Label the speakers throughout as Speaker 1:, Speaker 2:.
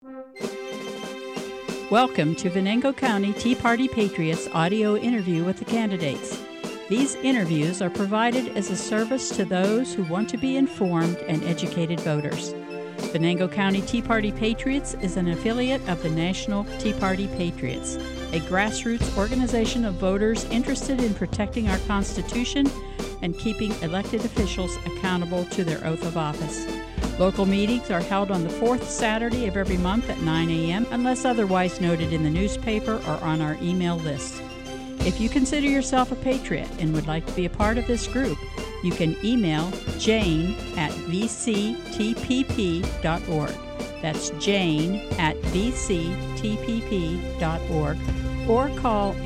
Speaker 1: Welcome to Venango County Tea Party Patriots audio interview with the candidates. These interviews are provided as a service to those who want to be informed and educated voters. Venango County Tea Party Patriots is an affiliate of the National Tea Party Patriots, a grassroots organization of voters interested in protecting our Constitution and keeping elected officials accountable to their oath of office. Local meetings are held on the fourth Saturday of every month at 9 a.m. unless otherwise noted in the newspaper or on our email list. If you consider yourself a patriot and would like to be a part of this group, you can email jane@vctpp.org. That's jane@vctpp.org, or call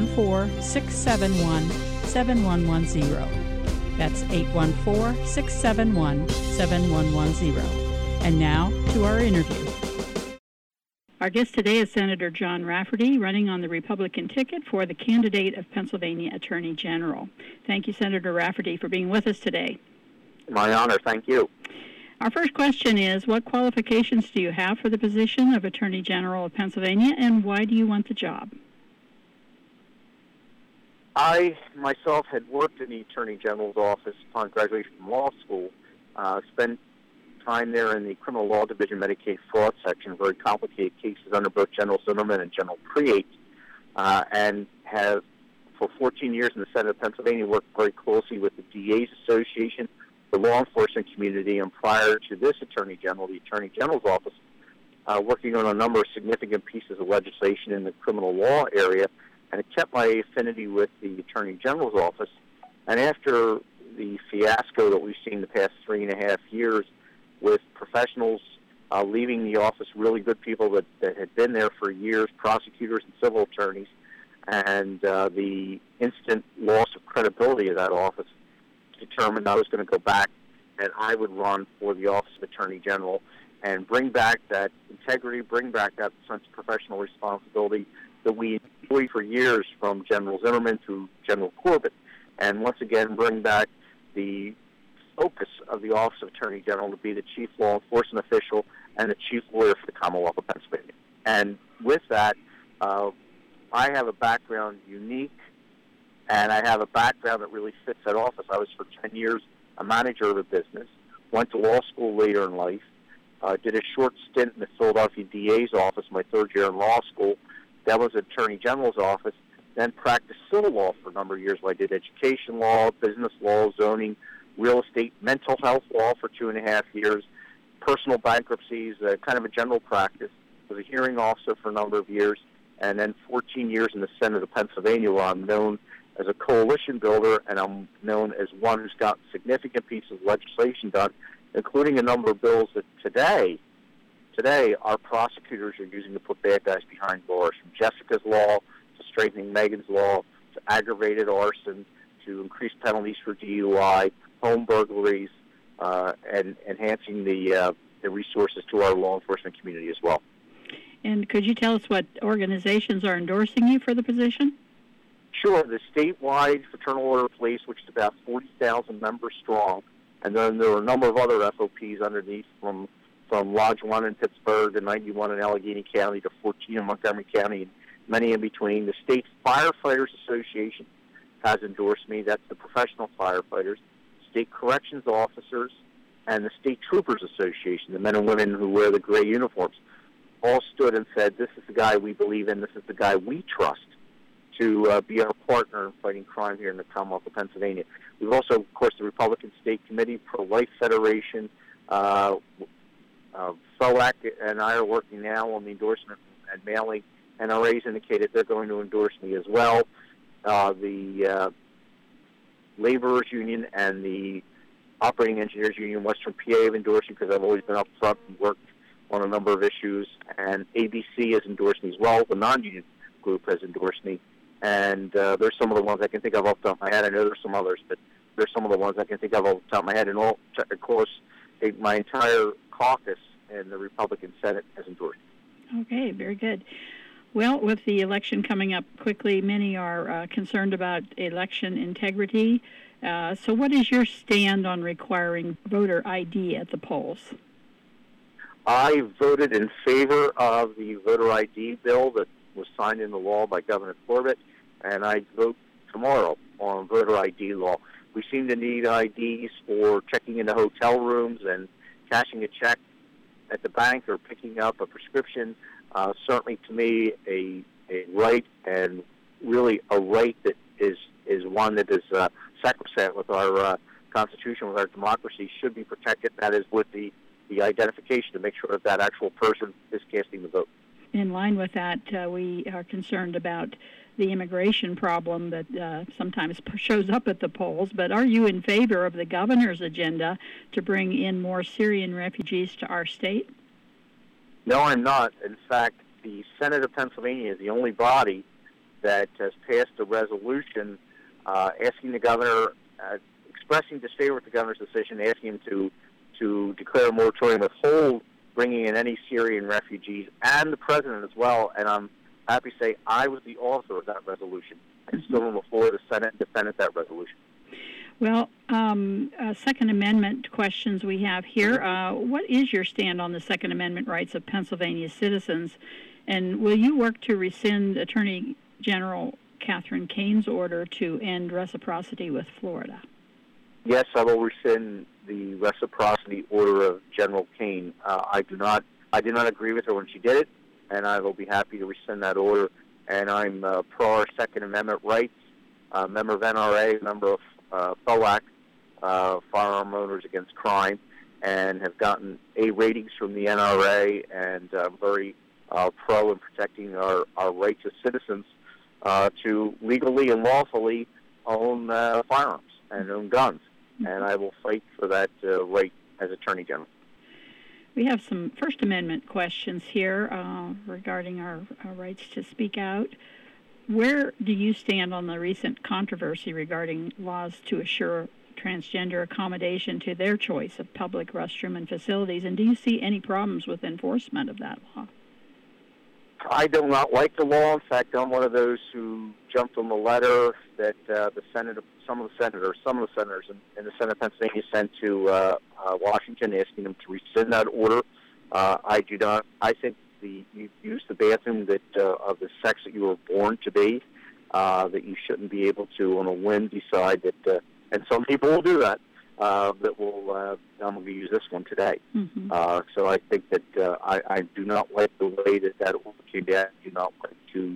Speaker 1: 814-671-7110. That's 814-671-7110. And now to our interview. Our guest today is Senator John Rafferty, running on the Republican ticket for the candidate of Pennsylvania Attorney General. Thank you, Senator Rafferty, for being with us today.
Speaker 2: My honor. Thank you.
Speaker 1: Our first question is, what qualifications do you have for the position of Attorney General of Pennsylvania, and why do you want the job?
Speaker 2: I, myself, had worked in the Attorney General's office upon graduation from law school, spent time there in the Criminal Law Division Medicaid Fraud Section, very complicated cases under both General Zimmerman and General Preate, and have, for 14 years in the Senate of Pennsylvania, worked very closely with the DA's Association, the law enforcement community, and prior to this Attorney General, the Attorney General's office, working on a number of significant pieces of legislation in the criminal law area, and it kept my affinity with the Attorney General's office. And after the fiasco that we've seen the past 3.5 years with professionals leaving the office, really good people that had been there for years, prosecutors and civil attorneys, and the instant loss of credibility of that office, determined I was going to go back and I would run for the office of Attorney General and bring back that integrity, bring back that sense of professional responsibility that we enjoyed for years from General Zimmerman to General Corbett, and once again bring back the focus of the Office of Attorney General to be the chief law enforcement official and the chief lawyer for the Commonwealth of Pennsylvania. And with that, I have a background unique, and I have a background that really fits that office. I was for 10 years a manager of a business, went to law school later in life, did a short stint in the Philadelphia DA's office my third year in law school. That was Attorney General's office, then practiced civil law for a number of years where I did education law, business law, zoning, real estate, mental health law for 2.5 years, personal bankruptcies, kind of a general practice. Was a hearing officer for a number of years, and then 14 years in the Senate of Pennsylvania, where I'm known as a coalition builder, and I'm known as one who's got significant pieces of legislation done, including a number of bills that today, our prosecutors are using to put bad guys behind bars, from Jessica's law to strengthening Megan's law to aggravated arson to increased penalties for DUI, home burglaries, and enhancing the resources to our law enforcement community as well.
Speaker 1: And could you tell us what organizations are endorsing you for the position?
Speaker 2: Sure. The statewide Fraternal Order of Police, which is about 40,000 members strong, and then there are a number of other FOPs underneath, from Lodge 1 in Pittsburgh to 91 in Allegheny County to 14 in Montgomery County, and many in between. The State Firefighters Association has endorsed me. That's the professional firefighters. State Corrections Officers and the State Troopers Association, the men and women who wear the gray uniforms, all stood and said, this is the guy we believe in, this is the guy we trust to be our partner in fighting crime here in the Commonwealth of Pennsylvania. We've also, of course, the Republican State Committee, Pro-Life Federation, FOAC and I are working now on the endorsement and mailing. NRA's indicated they're going to endorse me as well. The Laborers Union and the Operating Engineers Union, Western PA, have endorsed me because I've always been up front and worked on a number of issues. And ABC has endorsed me as well. The non-union group has endorsed me. And there's some of the ones I can think of off the top of my head. I know there's some others, but there's some of the ones I can think of off the top of my head. And all, of course, my entire caucus in the Republican Senate has endorsed.
Speaker 1: Okay, very good. Well, with the election coming up quickly, many are concerned about election integrity. So what is your stand on requiring voter ID at the polls?
Speaker 2: I voted in favor of the voter ID bill that was signed into law by Governor Corbett, and I vote tomorrow on voter ID law. We seem to need IDs for checking into hotel rooms and cashing a check at the bank or picking up a prescription. Certainly, to me, a right, and really a right that is one that is sacrosanct with our Constitution, with our democracy, should be protected. That is with the identification to make sure that actual person is casting the vote.
Speaker 1: In line with that, we are concerned about the immigration problem that sometimes shows up at the polls, but are you in favor of the governor's agenda to bring in more Syrian refugees to our state?
Speaker 2: No, I'm not. In fact, the Senate of Pennsylvania is the only body that has passed a resolution asking the governor, expressing disfavor with the governor's decision, asking him to declare a moratorium, withhold bringing in any Syrian refugees, and the president as well. And I'm happy to say I was the author of that resolution. I'm still on the floor of the Senate and defended that resolution.
Speaker 1: Well, Second Amendment questions we have here. What is your stand on the Second Amendment rights of Pennsylvania citizens? And will you work to rescind Attorney General Catherine Kane's order to end reciprocity with Florida?
Speaker 2: Yes, I will rescind the reciprocity order of General Kane. I did not agree with her when she did it, and I will be happy to rescind that order. And I'm pro our Second Amendment rights, member of NRA, member of FOAC, Firearm Owners Against Crime, and have gotten A ratings from the NRA, and very pro in protecting our rights as citizens to legally and lawfully own firearms and own guns. And I will fight for that right as Attorney General.
Speaker 1: We have some First Amendment questions here regarding our rights to speak out. Where do you stand on the recent controversy regarding laws to assure transgender accommodation to their choice of public restroom and facilities? And do you see any problems with enforcement of that law?
Speaker 2: I do not like the law. In fact, I'm one of those who jumped on the letter that some of the senators in the Senate of Pennsylvania sent to Washington, asking them to rescind that order. I do not. I think you use the bathroom that of the sex that you were born to be. That you shouldn't be able to, on a whim, decide that. And some people will do that. That will. I'm going to use this one today. Mm-hmm. So I think that I do not like the way that order came down. I do not like to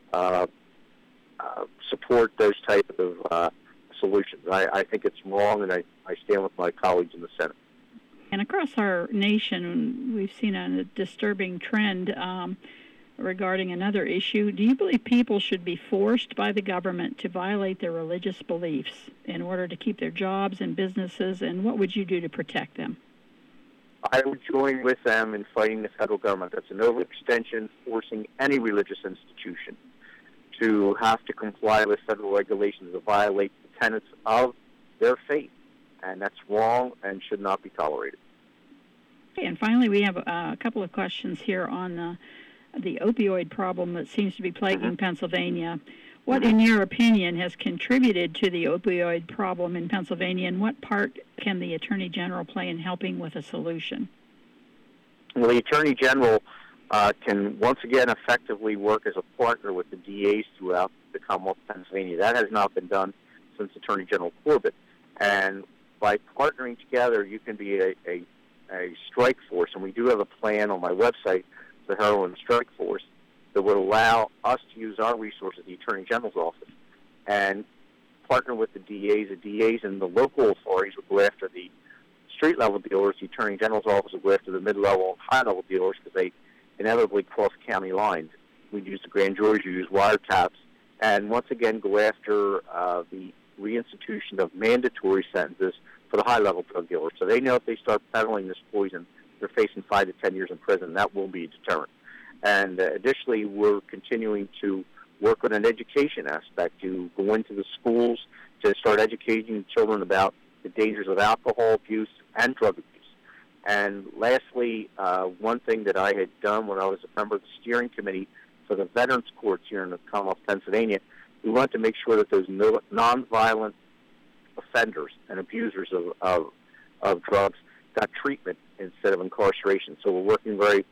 Speaker 2: support those type of solutions. I think it's wrong, and I stand with my colleagues in the Senate.
Speaker 1: And across our nation, we've seen a disturbing trend regarding another issue. Do you believe people should be forced by the government to violate their religious beliefs in order to keep their jobs and businesses, and what would you do to protect them?
Speaker 2: I would join with them in fighting the federal government. That's an overextension, forcing any religious institution to have to comply with federal regulations that violate the tenets of their faith. And that's wrong and should not be tolerated.
Speaker 1: Okay, and finally, we have a couple of questions here on the opioid problem that seems to be plaguing Pennsylvania. What, in your opinion, has contributed to the opioid problem in Pennsylvania, and what part can the Attorney General play in helping with a solution?
Speaker 2: Well, the Attorney General can once again effectively work as a partner with the DAs throughout the Commonwealth of Pennsylvania. That has not been done since Attorney General Corbett. And by partnering together, you can be a strike force. And we do have a plan on my website, the Heroin Strike Force, that would allow us to use our resources, the Attorney General's office, and partner with the DAs. The DAs and the local authorities would go after the street-level dealers. The Attorney General's office would go after the mid-level and high-level dealers because they inevitably cross county lines. We'd use the grand juries, we use wiretaps, and once again go after the reinstitution of mandatory sentences for the high-level drug dealers. So they know if they start peddling this poison, they're facing 5 to 10 years in prison. That will be a deterrent. And additionally, we're continuing to work on an education aspect, to go into the schools, to start educating children about the dangers of alcohol abuse and drug abuse. And lastly, one thing that I had done when I was a member of the steering committee for the Veterans Courts here in the Commonwealth of Pennsylvania, we wanted to make sure that those nonviolent offenders and abusers of drugs got treatment instead of incarceration. So we're working very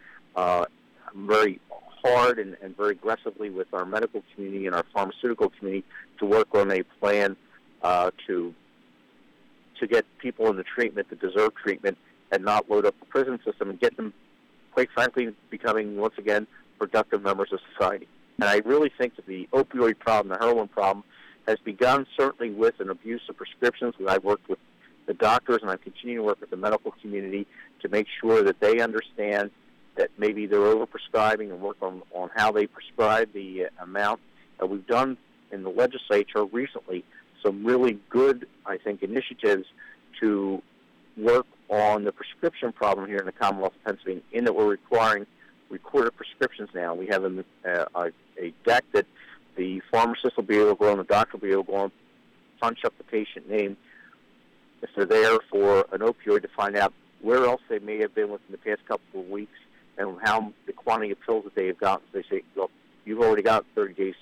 Speaker 2: hard and very aggressively with our medical community and our pharmaceutical community to work on a plan to get people into treatment that deserve treatment and not load up the prison system and get them, quite frankly, becoming, once again, productive members of society. And I really think that the opioid problem, the heroin problem, has begun certainly with an abuse of prescriptions. I've worked with the doctors, and I continue to work with the medical community to make sure that they understand that maybe they're overprescribing and work on how they prescribe the amount. We've done in the legislature recently some really good, I think, initiatives to work on the prescription problem here in the Commonwealth of Pennsylvania, in that we're requiring recorded prescriptions now. We have a deck that the pharmacist will be able to go on, the doctor will be able to go on, punch up the patient name if they're there for an opioid, to find out where else they may have been within the past couple of weeks and how the quantity of pills that they have gotten. So they say, look, you've already got 30 days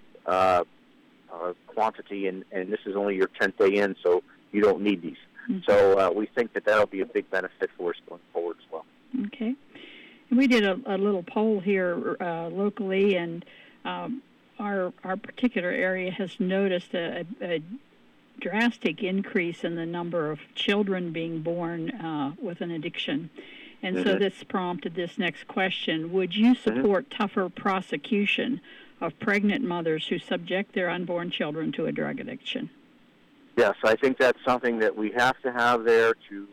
Speaker 2: quantity, and this is only your 10th day in, so you don't need these. Mm-hmm. So we think that that'll be a big benefit for us going forward as well.
Speaker 1: Okay. And we did a little poll here locally, and our particular area has noticed a drastic increase in the number of children being born with an addiction. And so this prompted this next question. Would you support tougher prosecution of pregnant mothers who subject their unborn children to a drug addiction?
Speaker 2: Yes, I think that's something that we have to have there to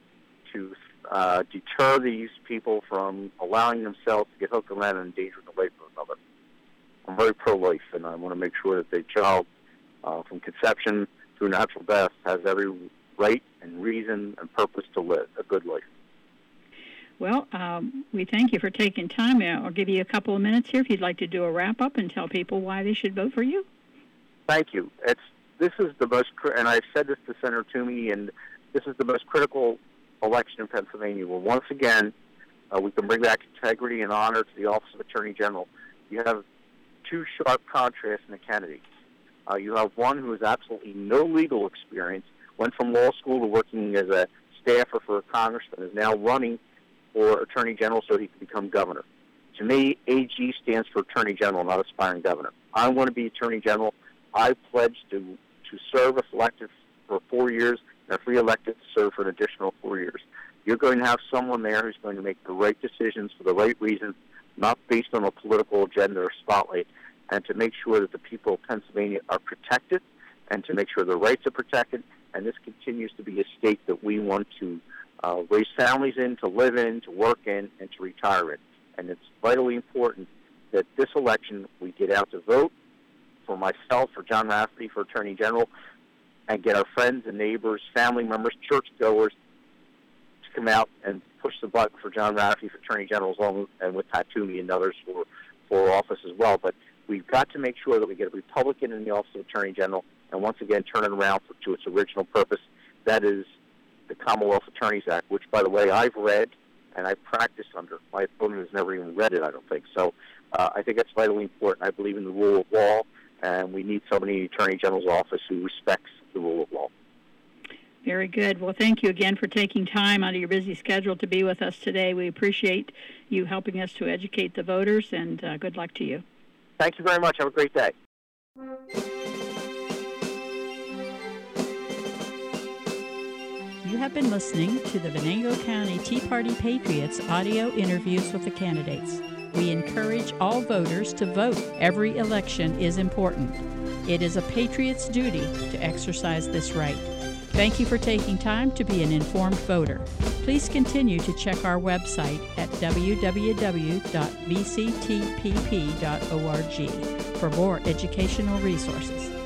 Speaker 2: deter these people from allowing themselves to get hooked on that and endangering the life of another. I'm very pro-life, and I want to make sure that the child, from conception through natural death, has every right and reason and purpose to live a good life.
Speaker 1: Well, we thank you for taking time. I'll give you a couple of minutes here if you'd like to do a wrap-up and tell people why they should vote for you.
Speaker 2: Thank you. This is the most, and I've said this to Senator Toomey, and this is the most critical election in Pennsylvania, where once again we can bring back integrity and honor to the Office of Attorney General. You have two sharp contrasts in the candidates. You have one who has absolutely no legal experience, went from law school to working as a staffer for a congressman, is now running for Attorney General so he can become governor. To me, AG stands for Attorney General, not aspiring governor. I want to be Attorney General. I pledge to serve if elected for 4 years, and if re-elected, to serve for an additional 4 years. You're going to have someone there who's going to make the right decisions for the right reasons, not based on a political agenda or spotlight, and to make sure that the people of Pennsylvania are protected, and to make sure their rights are protected, and this continues to be a state that we want to raise families in, to live in, to work in, and to retire in. And it's vitally important that this election we get out to vote for myself, for John Rafferty, for Attorney General, and get our friends and neighbors, family members, churchgoers to come out and push the button for John Rafferty for Attorney General, along and with Pat Toomey and others for office as well. But we've got to make sure that we get a Republican in the Office of Attorney General, and once again turn it around to its original purpose. That is the Commonwealth Attorneys Act, which, by the way, I've read and I've practiced under. My opponent has never even read it, I don't think. So I think that's vitally important. I believe in the rule of law, and we need somebody in the Attorney General's office who respects the rule of law.
Speaker 1: Very good. Well, thank you again for taking time out of your busy schedule to be with us today. We appreciate you helping us to educate the voters, and good luck to you.
Speaker 2: Thank you very much. Have a great day.
Speaker 1: You have been listening to the Venango County Tea Party Patriots audio interviews with the candidates. We encourage all voters to vote. Every election is important. It is a patriot's duty to exercise this right. Thank you for taking time to be an informed voter. Please continue to check our website at www.vctpp.org for more educational resources.